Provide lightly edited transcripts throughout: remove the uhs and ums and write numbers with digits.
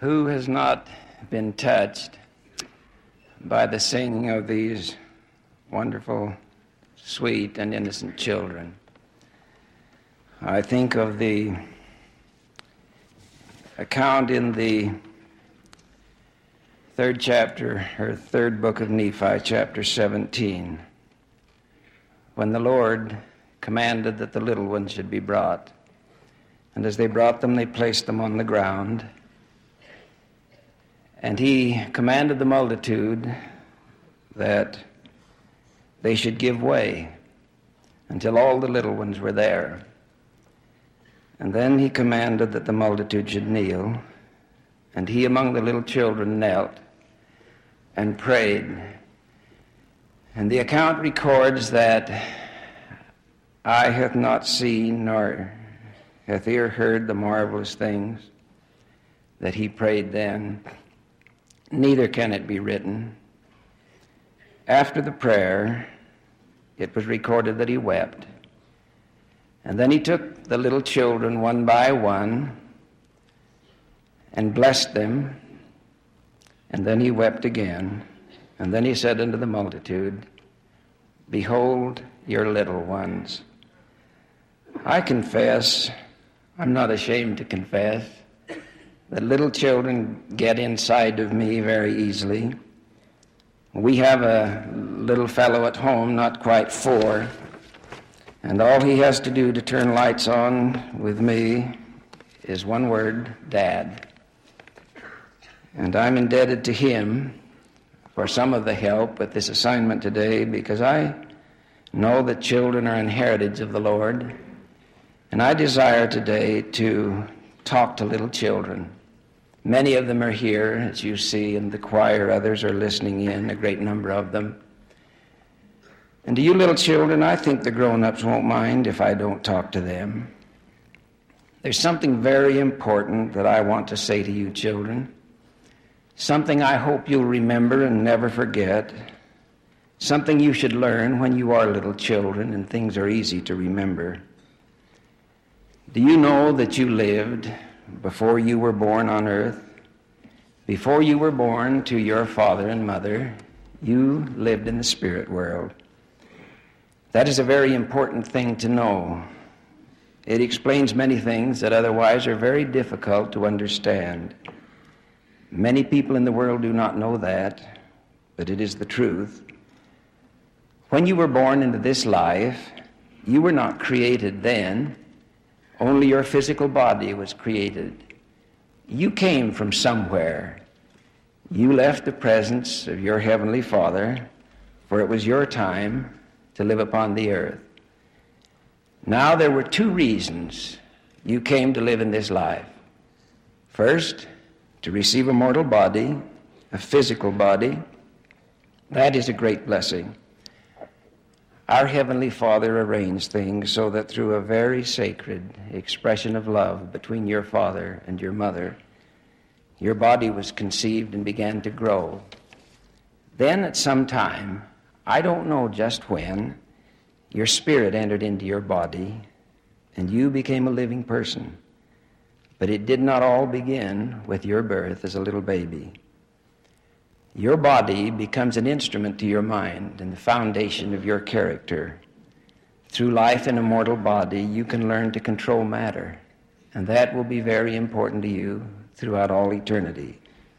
Who has not been touched by the singing of these wonderful, sweet, and innocent children? I think of the account in the third chapter, or third book of Nephi, chapter 17, when the Lord commanded that the little ones should be brought. And as they brought them, they placed them on the ground. And he commanded the multitude that they should give way until all the little ones were there. And then he commanded that the multitude should kneel, and he among the little children knelt and prayed. And the account records that eye hath not seen, nor hath ear heard the marvelous things that he prayed then, neither can it be written. After the prayer, it was recorded that he wept. And then he took the little children one by one and blessed them. And then he wept again. And then he said unto the multitude, Behold your little ones. I confess, I'm not ashamed to confess, that little children get inside of me very easily. We have a little fellow at home, not quite 4, and all he has to do to turn lights on with me is one word, Dad. And I'm indebted to him for some of the help with this assignment today, because I know that children are an heritage of the Lord, and I desire today to talk to little children. Many of them are here, as you see in the choir. Others are listening in, a great number of them. And to you little children, I think the grown-ups won't mind if I don't talk to them. There's something very important that I want to say to you children, something I hope you'll remember and never forget, something you should learn when you are little children and things are easy to remember. Do you know that you lived before you were born on earth? Before you were born to your father and mother, you lived in the spirit world. That is a very important thing to know. It explains many things that otherwise are very difficult to understand. Many people in the world do not know that, but it is the truth. When you were born into this life, you were not created then. Only your physical body was created. You came from somewhere. You left the presence of your Heavenly Father, for it was your time to live upon the earth. Now there were 2 reasons you came to live in this life. First, to receive a mortal body, a physical body. That is a great blessing. Our Heavenly Father arranged things so that through a very sacred expression of love between your father and your mother, your body was conceived and began to grow. Then at some time, I don't know just when, your spirit entered into your body and you became a living person. But it did not all begin with your birth as a little baby. Your body becomes an instrument to your mind and the foundation of your character. Through life in a mortal body, you can learn to control matter, and that will be very important to you throughout all eternity.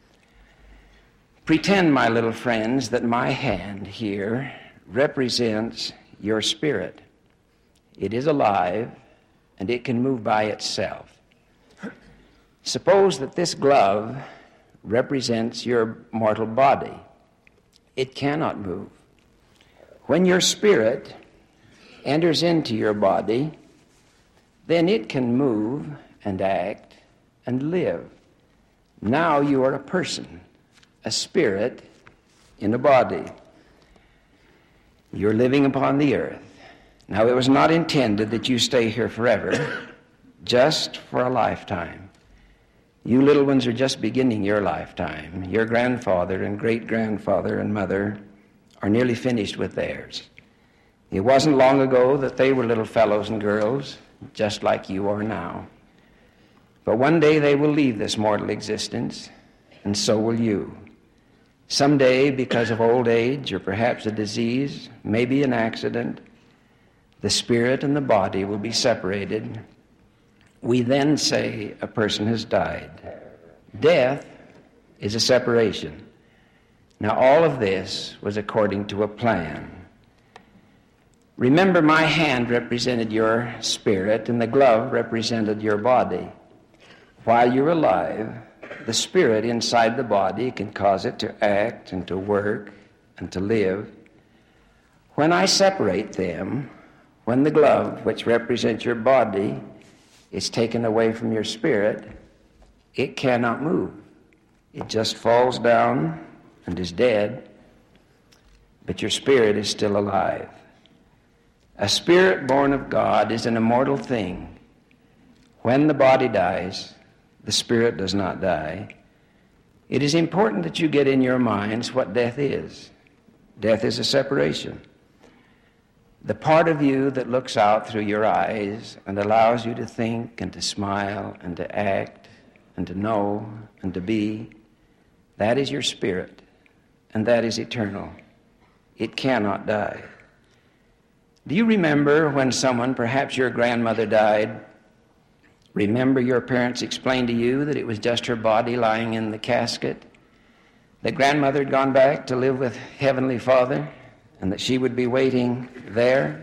Pretend, my little friends, that my hand here represents your spirit. It is alive, and it can move by itself. Suppose that this glove represents your mortal body. It cannot move. When your spirit enters into your body, then it can move and act and live. Now you are a person, a spirit in a body. You're living upon the earth. Now it was not intended that you stay here forever, just for a lifetime. You little ones are just beginning your lifetime. Your grandfather and great-grandfather and mother are nearly finished with theirs. It wasn't long ago that they were little fellows and girls, just like you are now. But one day they will leave this mortal existence, and so will you. Someday, because of old age or perhaps a disease, maybe an accident, the spirit and the body will be separated. We then say a person has died. Death is a separation. Now, all of this was according to a plan. Remember, my hand represented your spirit, and the glove represented your body. While you're alive, the spirit inside the body can cause it to act and to work and to live. When I separate them, when the glove, which represents your body, is taken away from your spirit, it cannot move. It just falls down and is dead, but your spirit is still alive. A spirit born of God is an immortal thing. When the body dies, the spirit does not die. It is important that you get in your minds what death is. Death is a separation. The part of you that looks out through your eyes and allows you to think and to smile and to act and to know and to be, that is your spirit, and that is eternal. It cannot die. Do you remember when someone, perhaps your grandmother, died? Remember your parents explained to you that it was just her body lying in the casket, that grandmother had gone back to live with Heavenly Father, and that she would be waiting there?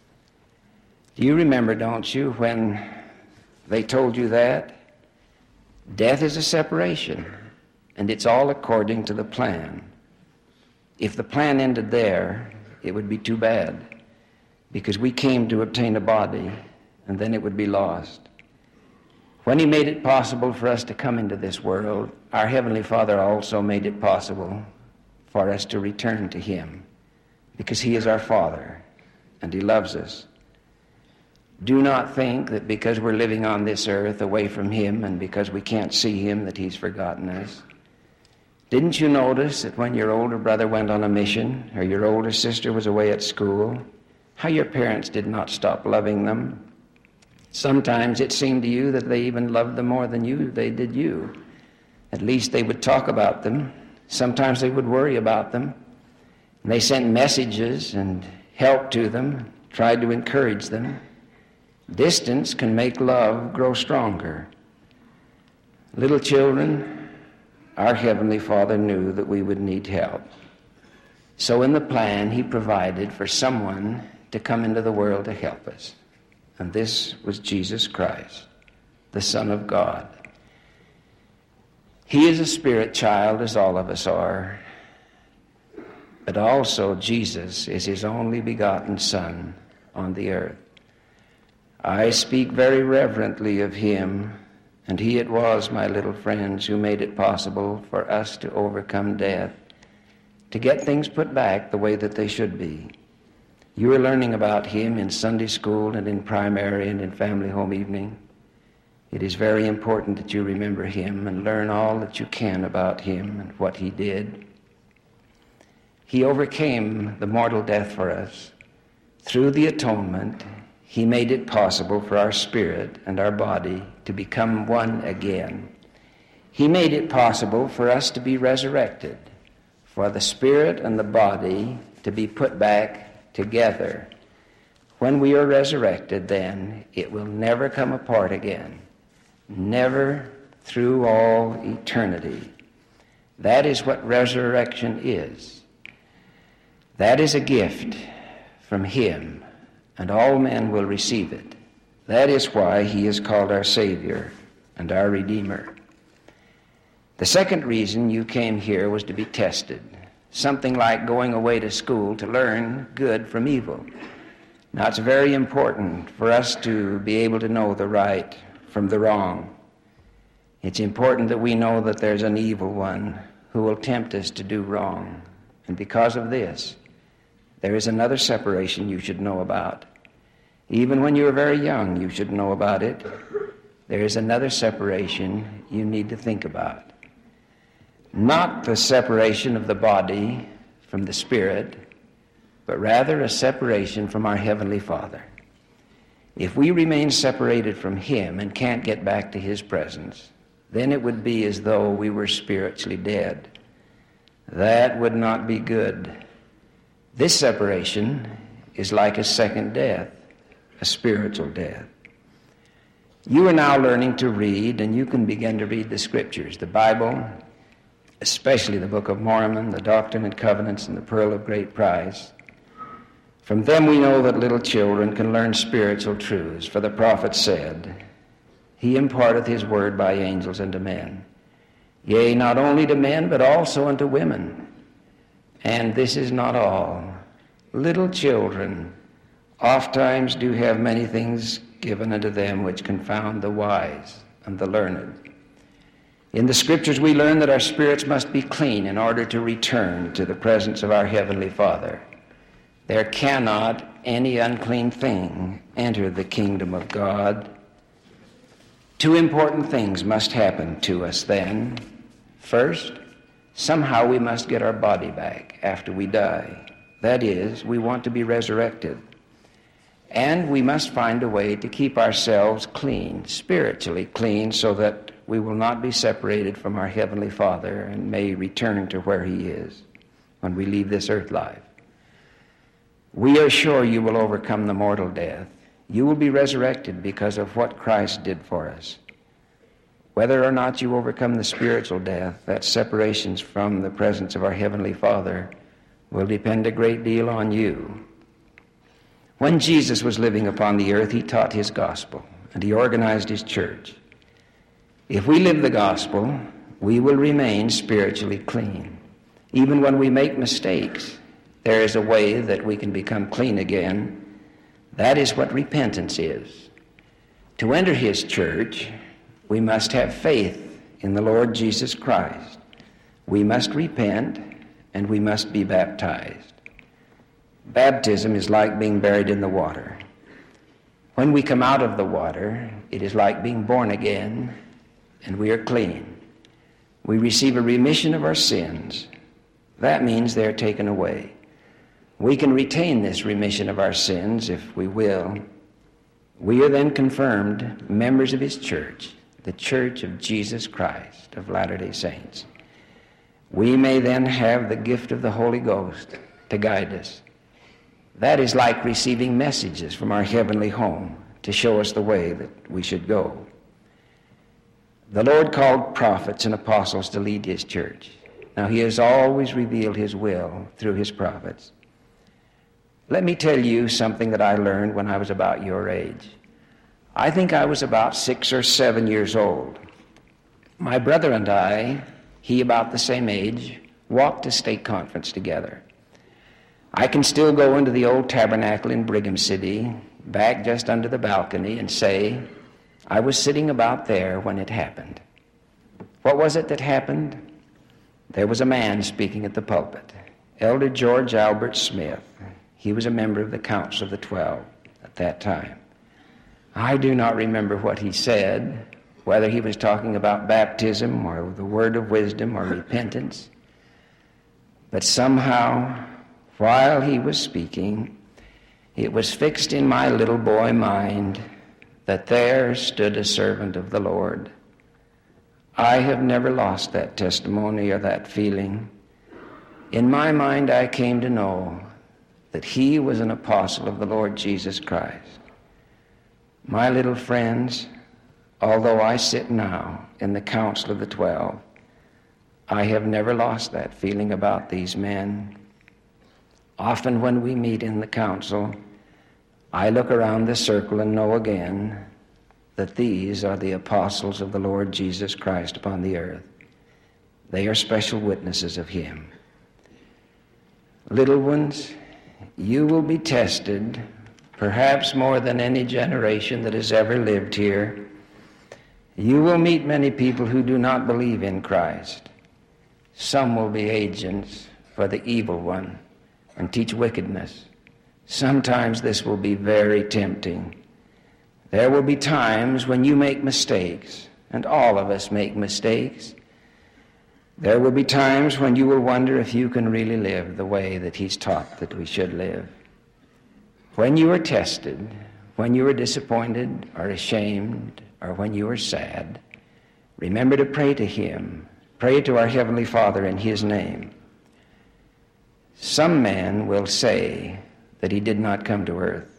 Do you remember, don't you, when they told you that? Death is a separation, and it's all according to the plan. If the plan ended there, it would be too bad, because we came to obtain a body, and then it would be lost. When he made it possible for us to come into this world, our Heavenly Father also made it possible for us to return to him, because he is our Father, and he loves us. Do not think that because we're living on this earth away from him and because we can't see him that he's forgotten us. Didn't you notice that when your older brother went on a mission or your older sister was away at school, how your parents did not stop loving them? Sometimes it seemed to you that they even loved them more than they did you. At least they would talk about them. Sometimes they would worry about them. And they sent messages and help to them, tried to encourage them. Distance can make love grow stronger. Little children, our Heavenly Father knew that we would need help. So in the plan, he provided for someone to come into the world to help us. And this was Jesus Christ, the Son of God. He is a spirit child, as all of us are. But also Jesus is his only begotten Son on the earth. I speak very reverently of him, and he it was, my little friends, who made it possible for us to overcome death, to get things put back the way that they should be. You are learning about him in Sunday school and in primary and in family home evening. It is very important that you remember him and learn all that you can about him and what he did. He overcame the mortal death for us. Through the atonement, he made it possible for our spirit and our body to become one again. He made it possible for us to be resurrected, for the spirit and the body to be put back together. When we are resurrected, then, it will never come apart again. Never through all eternity. That is what resurrection is. That is a gift from him, and all men will receive it. That is why he is called our Savior and our Redeemer. The second reason you came here was to be tested. Something like going away to school to learn good from evil. Now, it's very important for us to be able to know the right from the wrong. It's important that we know that there's an evil one who will tempt us to do wrong. And because of this, there is another separation you should know about. Even when you are very young, you should know about it. There is another separation you need to think about. Not the separation of the body from the spirit, but rather a separation from our Heavenly Father. If we remain separated from him and can't get back to his presence, then it would be as though we were spiritually dead. That would not be good. This separation is like a second death, a spiritual death. You are now learning to read, and you can begin to read the Scriptures, the Bible, especially the Book of Mormon, the Doctrine and Covenants, and the Pearl of Great Price. From them we know that little children can learn spiritual truths, for the prophet said, He imparteth his word by angels unto men. Yea, not only to men, but also unto women. And this is not all. Little children ofttimes do have many things given unto them which confound the wise and the learned. In the Scriptures we learn that our spirits must be clean in order to return to the presence of our Heavenly Father. There cannot any unclean thing enter the kingdom of God. Two important things must happen to us then. First, somehow we must get our body back after we die. That is, we want to be resurrected. And we must find a way to keep ourselves clean, spiritually clean, so that we will not be separated from our Heavenly Father and may return to where He is when we leave this earth life. We are sure you will overcome the mortal death. You will be resurrected because of what Christ did for us. Whether or not you overcome the spiritual death, that separation from the presence of our Heavenly Father, will depend a great deal on you. When Jesus was living upon the earth, He taught His gospel, and He organized His church. If we live the gospel, we will remain spiritually clean. Even when we make mistakes, there is a way that we can become clean again. That is what repentance is. To enter His church, we must have faith in the Lord Jesus Christ. We must repent, and we must be baptized. Baptism is like being buried in the water. When we come out of the water, it is like being born again, and we are clean. We receive a remission of our sins. That means they are taken away. We can retain this remission of our sins if we will. We are then confirmed members of His church, the Church of Jesus Christ of Latter-day Saints. We may then have the gift of the Holy Ghost to guide us. That is like receiving messages from our heavenly home to show us the way that we should go. The Lord called prophets and apostles to lead His church. Now, He has always revealed His will through His prophets. Let me tell you something that I learned when I was about your age. I think I was about 6 or 7 years old. My brother and I, he about the same age, walked to state conference together. I can still go into the old tabernacle in Brigham City, back just under the balcony, and say, I was sitting about there when it happened. What was it that happened? There was a man speaking at the pulpit, Elder George Albert Smith. He was a member of the Council of the 12 at that time. I do not remember what he said, whether he was talking about baptism or the word of wisdom or repentance. But somehow, while he was speaking, it was fixed in my little boy mind that there stood a servant of the Lord. I have never lost that testimony or that feeling. In my mind, I came to know that he was an apostle of the Lord Jesus Christ. My little friends, although I sit now in the Council of the 12, I have never lost that feeling about these men. Often when we meet in the council, I look around the circle and know again that these are the apostles of the Lord Jesus Christ upon the earth. They are special witnesses of Him. Little ones, you will be tested, perhaps more than any generation that has ever lived here. You will meet many people who do not believe in Christ. Some will be agents for the evil one and teach wickedness. Sometimes this will be very tempting. There will be times when you make mistakes, and all of us make mistakes. There will be times when you will wonder if you can really live the way that He's taught that we should live. When you are tested, when you are disappointed or ashamed or when you are sad, remember to pray to him. Pray to our Heavenly Father in his name. Some men will say that he did not come to earth,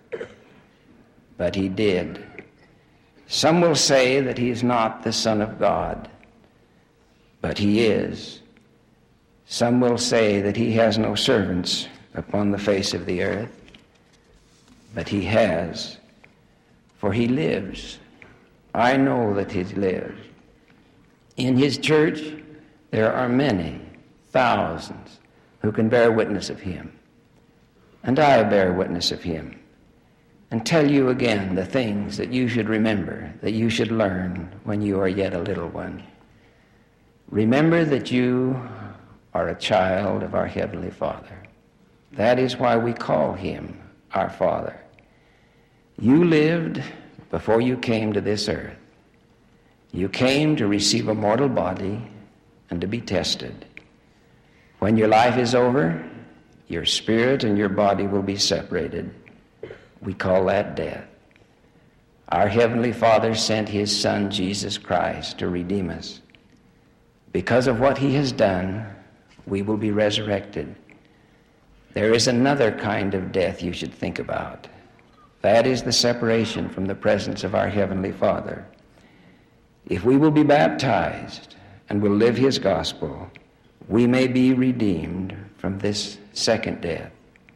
but he did. Some will say that he is not the Son of God, but he is. Some will say that he has no servants upon the face of the earth, but he has, for he lives. I know that he lives. In his church, there are many, thousands, who can bear witness of him. And I bear witness of him and tell you again the things that you should remember, that you should learn when you are yet a little one. Remember that you are a child of our Heavenly Father. That is why we call him our Father. You lived before you came to this earth. You came to receive a mortal body and to be tested. When your life is over, your spirit and your body will be separated. We call that death. Our Heavenly Father sent his Son, Jesus Christ, to redeem us. Because of what he has done, we will be resurrected. There is another kind of death you should think about. That is the separation from the presence of our Heavenly Father. If we will be baptized and will live his gospel, we may be redeemed from this second death.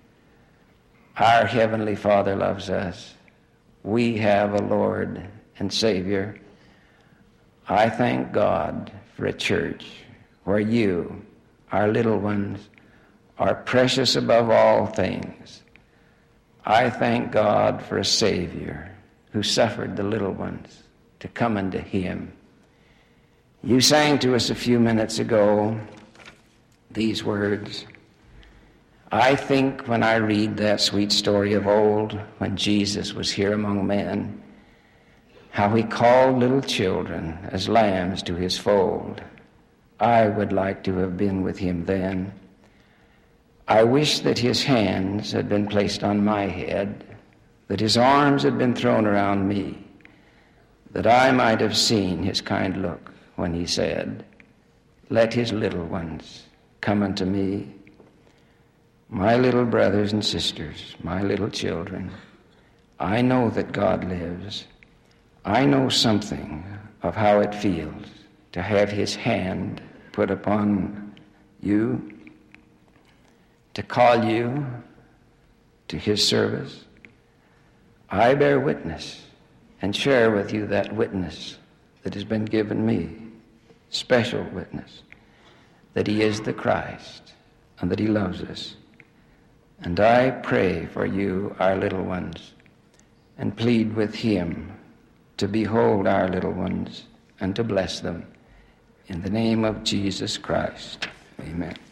Our Heavenly Father loves us. We have a Lord and Savior. I thank God for a church where you, our little ones, are precious above all things. I thank God for a Savior who suffered the little ones to come unto him. You sang to us a few minutes ago these words. I think when I read that sweet story of old, when Jesus was here among men, how he called little children as lambs to his fold. I would like to have been with him then. I wish that his hands had been placed on my head, that his arms had been thrown around me, that I might have seen his kind look when he said, let his little ones come unto me. My little brothers and sisters, my little children, I know that God lives. I know something of how it feels to have his hand put upon you, to call you to his service. I bear witness and share with you that witness that has been given me, special witness, that he is the Christ and that he loves us. And I pray for you, our little ones, and plead with him to behold our little ones and to bless them. In the name of Jesus Christ, amen.